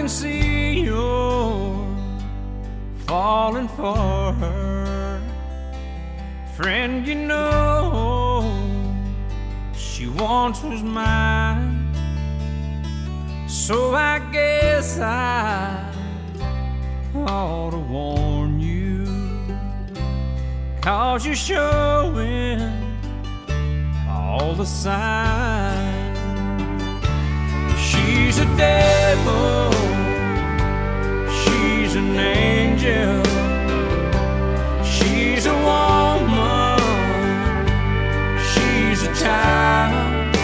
can see you're falling for her. Friend, you know she once was mine, so I guess I ought to warn you, 'cause you're showing all the signs. She's a devil, she's an angel, she's a woman, she's a child,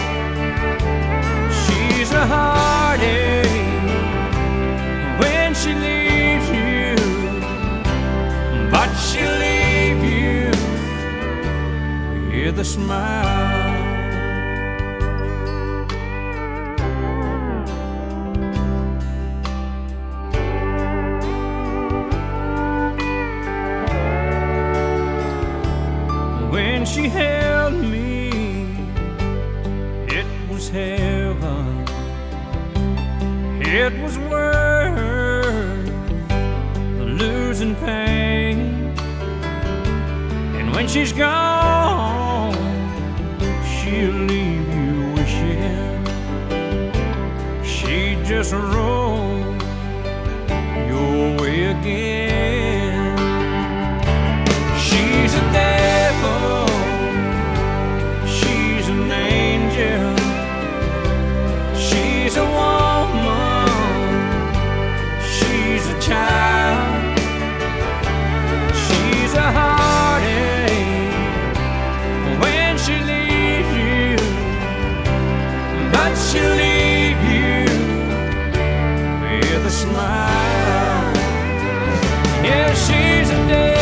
she's a heartache when she leaves you, but she'll leave you with a smile. When she held me, it was heaven. It was worth the losing pain. And when she's gone, she'll leave you wishing she just rolled your way again. She's a devil, she's an angel, she's a woman, she's a child, she's a heartache when she leaves you, but she'll leave you with a smile. Yeah, she's a devil.